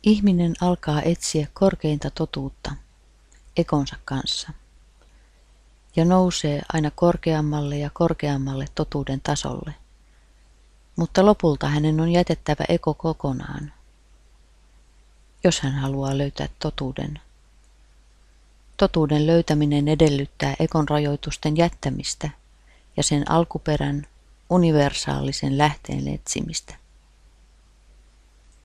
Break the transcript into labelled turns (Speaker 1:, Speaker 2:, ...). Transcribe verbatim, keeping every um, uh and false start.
Speaker 1: Ihminen alkaa etsiä korkeinta totuutta ekonsa kanssa ja nousee aina korkeammalle ja korkeammalle totuuden tasolle, mutta lopulta hänen on jätettävä eko kokonaan, jos hän haluaa löytää totuuden. Totuuden löytäminen edellyttää ekon rajoitusten jättämistä ja sen alkuperän universaalisen lähteen etsimistä.